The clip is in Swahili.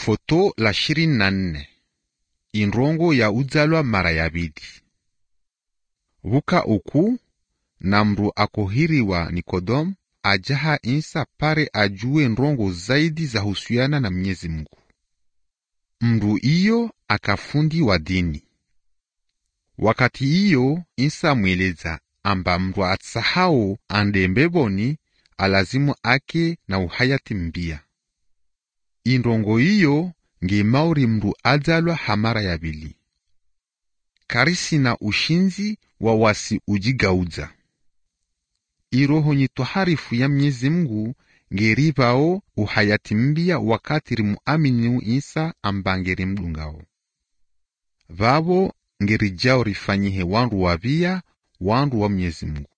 Foto la 24. Inrongo ya udzalwa mara ya bidi. Vuka uku na mru akohiriwa Nikodom ajaha Isa pare ajue nrongo zaidi za husiana na Mwenyezi Mungu. Mru iyo akafundi wa dini. Wakati iyo Isa mweleza amba mru atsahao ande mbeboni alazimu ake na uhayati mbia. Inrongo iyo nge mauri mru adzalwa hamara ya bili. Karisi na ushinzi wa wasi ujigaudza. Iroho nyitoharifu ya Mwenyezi Mungu ngerivao uhayati mbia wakati rimuamini Isa ambangeri mdungao. Vavo ngerijao rifanyihe wandu wavia wandu wa Mwenyezi Mungu.